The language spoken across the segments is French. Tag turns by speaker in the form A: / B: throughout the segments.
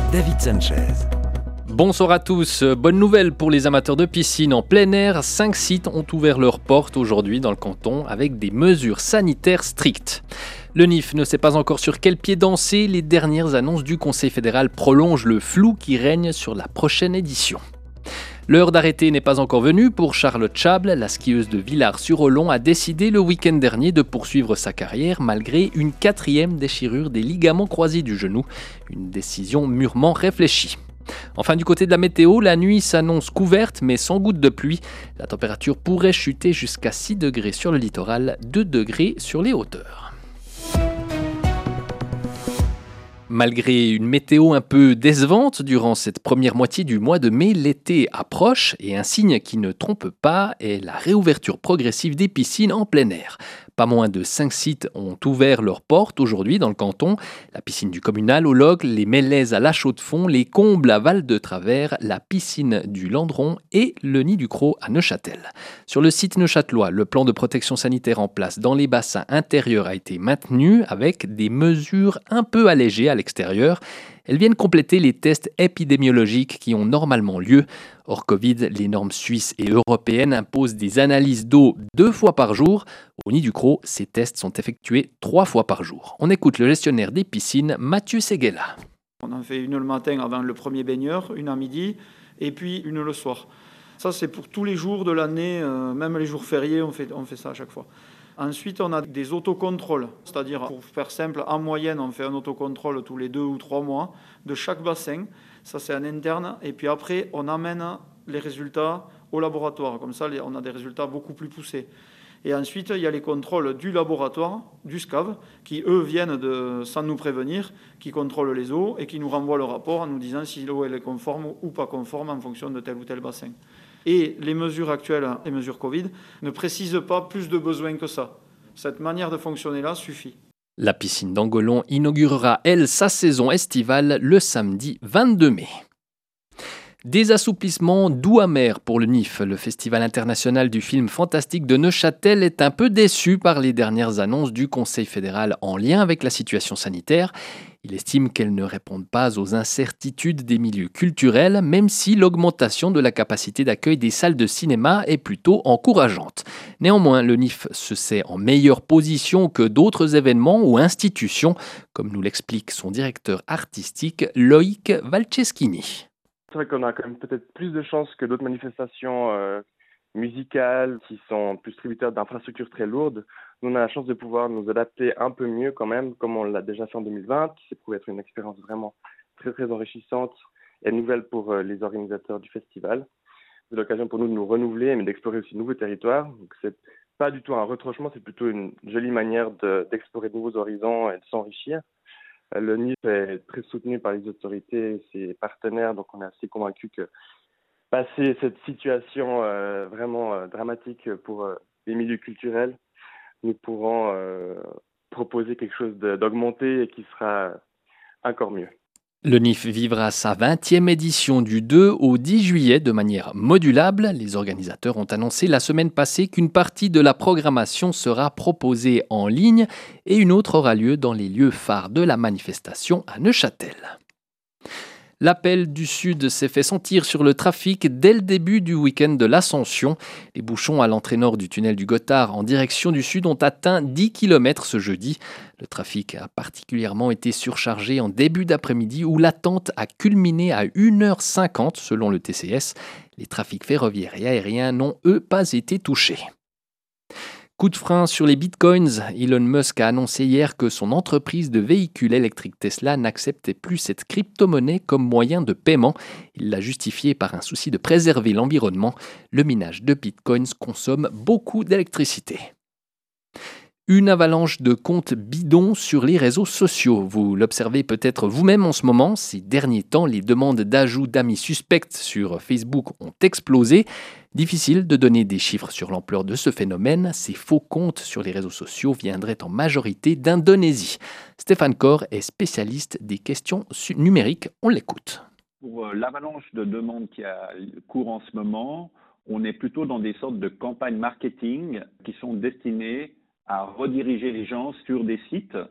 A: David Sanchez.
B: Bonsoir à tous. Bonne nouvelle pour les amateurs de piscine en plein air. 5 sites ont ouvert leurs portes aujourd'hui dans le canton avec des mesures sanitaires strictes. Le NIF ne sait pas encore sur quel pied danser. Les dernières annonces du Conseil fédéral prolongent le flou qui règne sur la prochaine édition. L'heure d'arrêter n'est pas encore venue pour Charlotte Chable. La skieuse de Villars-sur-Olon a décidé le week-end dernier de poursuivre sa carrière malgré une 4e déchirure des ligaments croisés du genou. Une décision mûrement réfléchie. Enfin, du côté de la météo, la nuit s'annonce couverte mais sans gouttes de pluie. La température pourrait chuter jusqu'à 6 degrés sur le littoral, 2 degrés sur les hauteurs. Malgré une météo un peu décevante durant cette première moitié du mois de mai, l'été approche et un signe qui ne trompe pas est la réouverture progressive des piscines en plein air. Pas moins de 5 sites ont ouvert leurs portes aujourd'hui dans le canton. La piscine du Communal au Log, les Mélèzes à La Chaux-de-Fonds, les Combles à Val-de-Travers, la piscine du Landron et le Nid du Crot à Neuchâtel. Sur le site neuchâtelois, le plan de protection sanitaire en place dans les bassins intérieurs a été maintenu avec des mesures un peu allégées à l'extérieur. Elles viennent compléter les tests épidémiologiques qui ont normalement lieu. Hors Covid, les normes suisses et européennes imposent des analyses d'eau 2 fois par jour. Au Nid du Crot, ces tests sont effectués 3 fois par jour. On écoute le gestionnaire des piscines, Mathieu Seguela.
C: On en fait une le matin avant le premier baigneur, une à midi et puis une le soir. Ça, c'est pour tous les jours de l'année, même les jours fériés, on fait ça à chaque fois. Ensuite, on a des autocontrôles, c'est-à-dire, pour faire simple, en moyenne, on fait un autocontrôle tous les 2 ou 3 mois de chaque bassin. Ça, c'est en interne. Et puis après, on amène les résultats au laboratoire. Comme ça, on a des résultats beaucoup plus poussés. Et ensuite, il y a les contrôles du laboratoire, du SCAV, qui, eux, viennent sans nous prévenir, qui contrôlent les eaux et qui nous renvoient le rapport en nous disant si l'eau elle est conforme ou pas conforme en fonction de tel ou tel bassin. Et les mesures actuelles, les mesures Covid, ne précisent pas plus de besoins que ça. Cette manière de fonctionner-là suffit.
B: La piscine d'Angolon inaugurera, elle, sa saison estivale le samedi 22 mai. Des assouplissements doux amers pour le NIF. Le Festival international du film fantastique de Neuchâtel est un peu déçu par les dernières annonces du Conseil fédéral en lien avec la situation sanitaire. Il estime qu'elles ne répondent pas aux incertitudes des milieux culturels, même si l'augmentation de la capacité d'accueil des salles de cinéma est plutôt encourageante. Néanmoins, le NIF se sait en meilleure position que d'autres événements ou institutions, comme nous l'explique son directeur artistique Loïc Valceschini.
D: C'est vrai qu'on a quand même peut-être plus de chances que d'autres manifestations musicales qui sont plus tributaires d'infrastructures très lourdes. Nous, on a la chance de pouvoir nous adapter un peu mieux quand même, comme on l'a déjà fait en 2020, qui s'est prouvé être une expérience vraiment très très enrichissante et nouvelle pour les organisateurs du festival. C'est l'occasion pour nous de nous renouveler, mais d'explorer aussi de nouveaux territoires. Donc, c'est pas du tout un retranchement, c'est plutôt une jolie manière d'explorer de nouveaux horizons et de s'enrichir. Le NIF est très soutenu par les autorités et ses partenaires, donc on est assez convaincus que passer cette situation vraiment dramatique pour les milieux culturels, nous pourrons proposer quelque chose d'augmenté et qui sera encore mieux.
B: Le NIF vivra sa 20e édition du 2 au 10 juillet de manière modulable. Les organisateurs ont annoncé la semaine passée qu'une partie de la programmation sera proposée en ligne et une autre aura lieu dans les lieux phares de la manifestation à Neuchâtel. L'appel du Sud s'est fait sentir sur le trafic dès le début du week-end de l'Ascension. Les bouchons à l'entrée nord du tunnel du Gothard en direction du sud ont atteint 10 km ce jeudi. Le trafic a particulièrement été surchargé en début d'après-midi où l'attente a culminé à 1h50 selon le TCS. Les trafics ferroviaires et aériens n'ont, eux, pas été touchés. Coup de frein sur les bitcoins. Elon Musk a annoncé hier que son entreprise de véhicules électriques Tesla n'acceptait plus cette crypto-monnaie comme moyen de paiement. Il l'a justifié par un souci de préserver l'environnement. Le minage de bitcoins consomme beaucoup d'électricité. Une avalanche de comptes bidons sur les réseaux sociaux. Vous l'observez peut-être vous-même en ce moment. Ces derniers temps, les demandes d'ajout d'amis suspects sur Facebook ont explosé. Difficile de donner des chiffres sur l'ampleur de ce phénomène. Ces faux comptes sur les réseaux sociaux viendraient en majorité d'Indonésie. Stéphane Corr est spécialiste des questions numériques. On l'écoute.
E: Pour l'avalanche de demandes qui a cours en ce moment, on est plutôt dans des sortes de campagnes marketing qui sont destinées à rediriger les gens sur des sites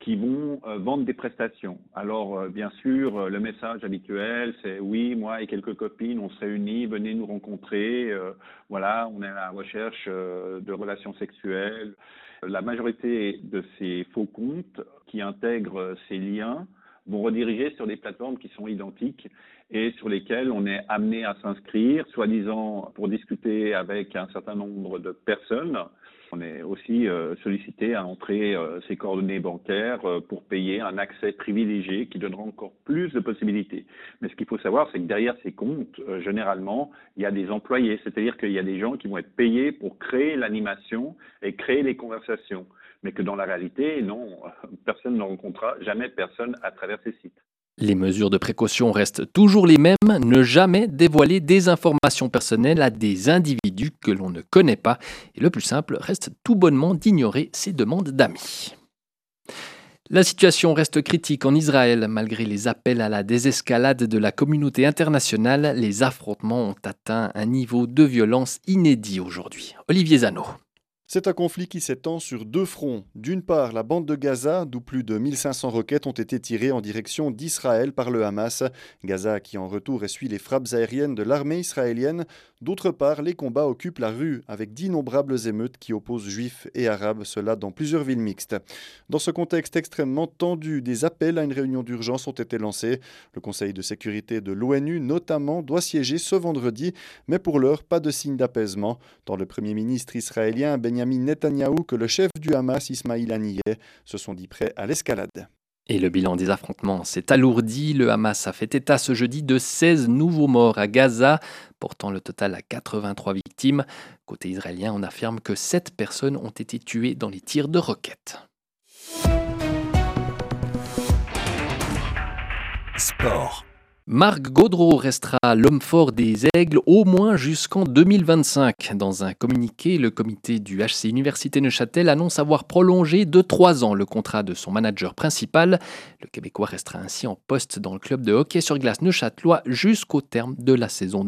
E: qui vont vendre des prestations. Alors, bien sûr, le message habituel, c'est oui, moi et quelques copines, on se réunit, venez nous rencontrer. Voilà, on est à la recherche de relations sexuelles. La majorité de ces faux comptes qui intègrent ces liens vont rediriger sur des plateformes qui sont identiques et sur lesquelles on est amené à s'inscrire, soi-disant pour discuter avec un certain nombre de personnes. On est aussi sollicité à entrer ses coordonnées bancaires pour payer un accès privilégié qui donnera encore plus de possibilités. Mais ce qu'il faut savoir, c'est que derrière ces comptes, généralement, il y a des employés, c'est-à-dire qu'il y a des gens qui vont être payés pour créer l'animation et créer les conversations. Mais que dans la réalité, non, personne ne rencontrera jamais personne à travers ces sites.
B: Les mesures de précaution restent toujours les mêmes, ne jamais dévoiler des informations personnelles à des individus que l'on ne connaît pas. Et le plus simple reste tout bonnement d'ignorer ces demandes d'amis. La situation reste critique en Israël. Malgré les appels à la désescalade de la communauté internationale, les affrontements ont atteint un niveau de violence inédit aujourd'hui. Olivier Zano.
A: C'est un conflit qui s'étend sur deux fronts. D'une part, la bande de Gaza, d'où plus de 1500 roquettes ont été tirées en direction d'Israël par le Hamas. Gaza qui en retour essuie les frappes aériennes de l'armée israélienne. D'autre part, les combats occupent la rue avec d'innombrables émeutes qui opposent juifs et arabes, cela dans plusieurs villes mixtes. Dans ce contexte extrêmement tendu, des appels à une réunion d'urgence ont été lancés. Le Conseil de sécurité de l'ONU notamment doit siéger ce vendredi, mais pour l'heure, pas de signe d'apaisement. Tant le Premier ministre israélien Benjamin Netanyahou que le chef du Hamas, Ismail Haniyeh, se sont dit prêts à l'escalade.
B: Et le bilan des affrontements s'est alourdi. Le Hamas a fait état ce jeudi de 16 nouveaux morts à Gaza, portant le total à 83 victimes. Côté israélien, on affirme que 7 personnes ont été tuées dans les tirs de roquettes. Sport. Marc Gaudreau restera l'homme fort des Aigles au moins jusqu'en 2025. Dans un communiqué, le comité du HC Université Neuchâtel annonce avoir prolongé de 3 ans le contrat de son manager principal. Le Québécois restera ainsi en poste dans le club de hockey sur glace neuchâtelois jusqu'au terme de la saison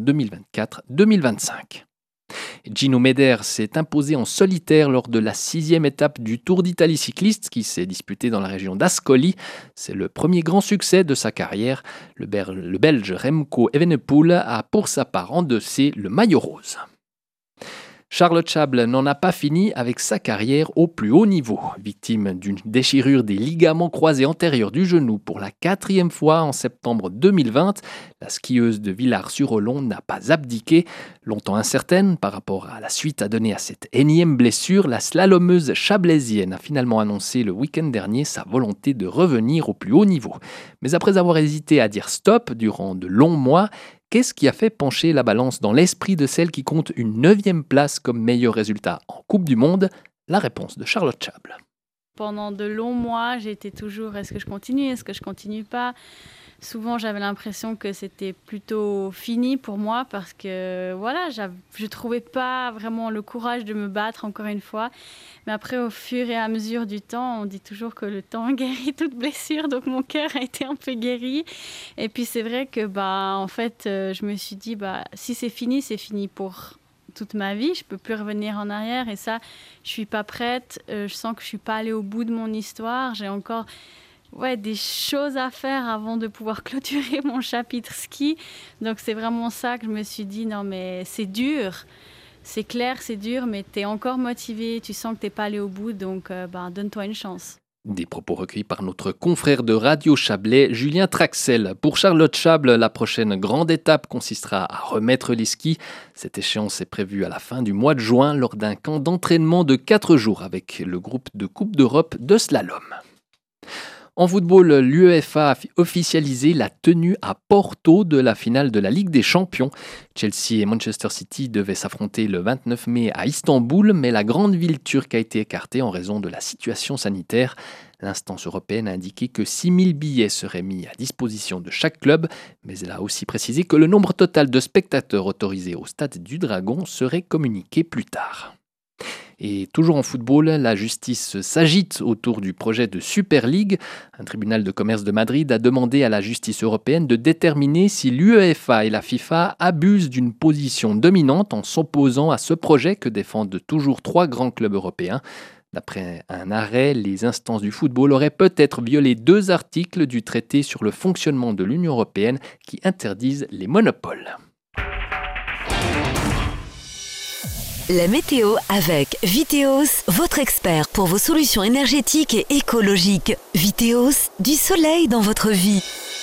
B: 2024-2025. Gino Meder s'est imposé en solitaire lors de la 6e étape du Tour d'Italie cycliste qui s'est disputé dans la région d'Ascoli. C'est le premier grand succès de sa carrière. Le Belge Remco Evenepoel a pour sa part endossé le maillot rose. Charlotte Chable n'en a pas fini avec sa carrière au plus haut niveau. Victime d'une déchirure des ligaments croisés antérieurs du genou pour la 4e fois en septembre 2020, la skieuse de Villars-sur-Olon n'a pas abdiqué. Longtemps incertaine par rapport à la suite à donner à cette énième blessure, la slalomeuse chablaisienne a finalement annoncé le week-end dernier sa volonté de revenir au plus haut niveau. Mais après avoir hésité à dire stop durant de longs mois, qu'est-ce qui a fait pencher la balance dans l'esprit de celle qui compte une 9e place comme meilleur résultat en Coupe du Monde? La réponse de Charlotte Chable.
F: Pendant de longs mois, j'étais toujours est-ce que je continue, est-ce que je continue pas? Souvent, j'avais l'impression que c'était plutôt fini pour moi parce que voilà, je trouvais pas vraiment le courage de me battre encore une fois. Mais après, au fur et à mesure du temps, on dit toujours que le temps guérit toute blessure, donc mon cœur a été un peu guéri. Et puis c'est vrai que en fait, je me suis dit si c'est fini pour toute ma vie, je peux plus revenir en arrière et ça, je suis pas prête. Je sens que je suis pas allée au bout de mon histoire. J'ai encore des choses à faire avant de pouvoir clôturer mon chapitre ski. Donc c'est vraiment ça que je me suis dit, non mais c'est dur. C'est clair, c'est dur, mais tu es encore motivé, tu sens que tu n'es pas allé au bout, donc donne-toi une chance.
B: Des propos recueillis par notre confrère de Radio Chablais, Julien Traxel. Pour Charlotte Chable, la prochaine grande étape consistera à remettre les skis. Cette échéance est prévue à la fin du mois de juin lors d'un camp d'entraînement de 4 jours avec le groupe de Coupe d'Europe de slalom. En football, l'UEFA a officialisé la tenue à Porto de la finale de la Ligue des Champions. Chelsea et Manchester City devaient s'affronter le 29 mai à Istanbul, mais la grande ville turque a été écartée en raison de la situation sanitaire. L'instance européenne a indiqué que 6000 billets seraient mis à disposition de chaque club, mais elle a aussi précisé que le nombre total de spectateurs autorisés au Stade du Dragon serait communiqué plus tard. Et toujours en football, la justice s'agite autour du projet de Super League. Un tribunal de commerce de Madrid a demandé à la justice européenne de déterminer si l'UEFA et la FIFA abusent d'une position dominante en s'opposant à ce projet que défendent toujours 3 grands clubs européens. D'après un arrêt, les instances du football auraient peut-être violé 2 articles du traité sur le fonctionnement de l'Union européenne qui interdisent les monopoles.
G: La météo avec Viteos, votre expert pour vos solutions énergétiques et écologiques. Viteos, du soleil dans votre vie.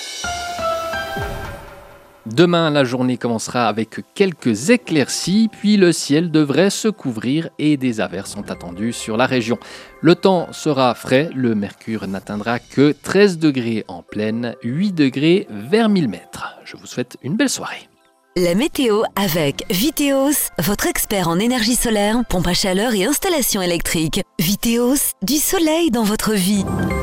B: Demain, la journée commencera avec quelques éclaircies, puis le ciel devrait se couvrir et des averses sont attendues sur la région. Le temps sera frais, le mercure n'atteindra que 13 degrés en plaine, 8 degrés vers 1000 mètres. Je vous souhaite une belle soirée.
G: La météo avec Viteos, votre expert en énergie solaire, pompe à chaleur et installation électrique. Viteos, du soleil dans votre vie.